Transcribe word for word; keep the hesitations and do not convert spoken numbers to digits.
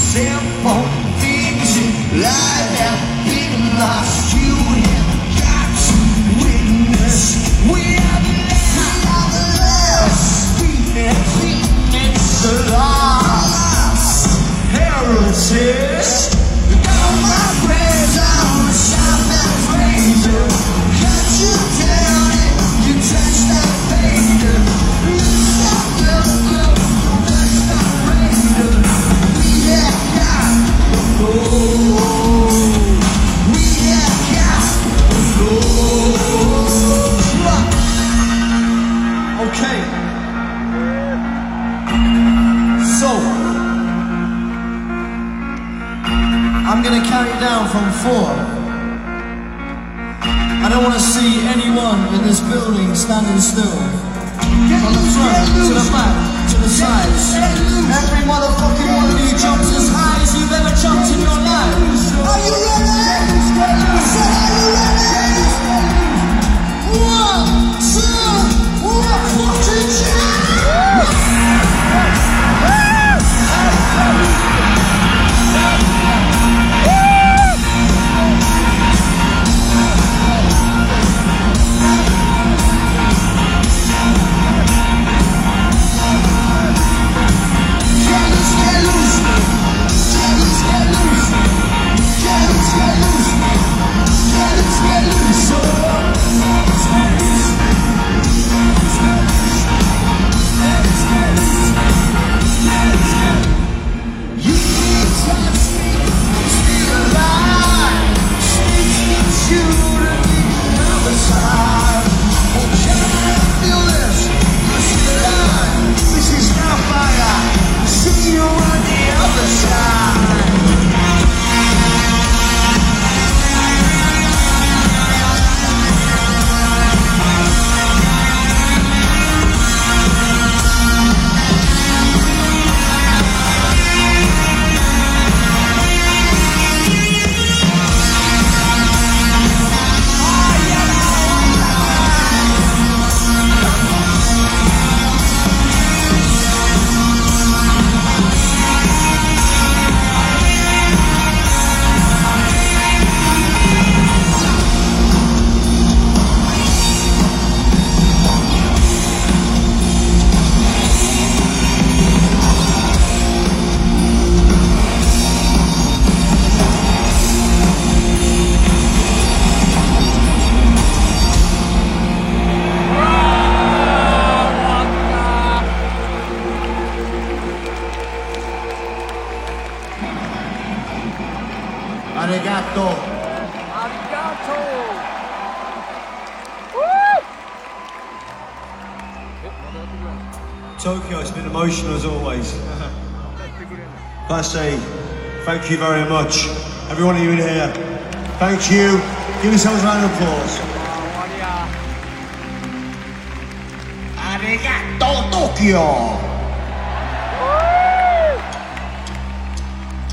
simple things in life have been lost. You have got to witness. We are the last. We have the lost heritage. All my friends on the Southbound Ranger. Cut you down and you touch that pager. Look up, look up, touch that pager. We have got the gold. We have got the gold. Okay. So I'm gonna count you down from four. I don't want to see anyone in this building standing still. From the front to the back to the sides. Every motherfucking one of you jumps as high as you've ever jumped in your life. Are you ready? I said, are you ready? One, two, one, fucking jump! Arigato. Arigato. Tokyo, it's been emotional as always. Can I say thank you very much, every one of you in here. Thank you. Give yourselves a round of applause. Arigato, Tokyo.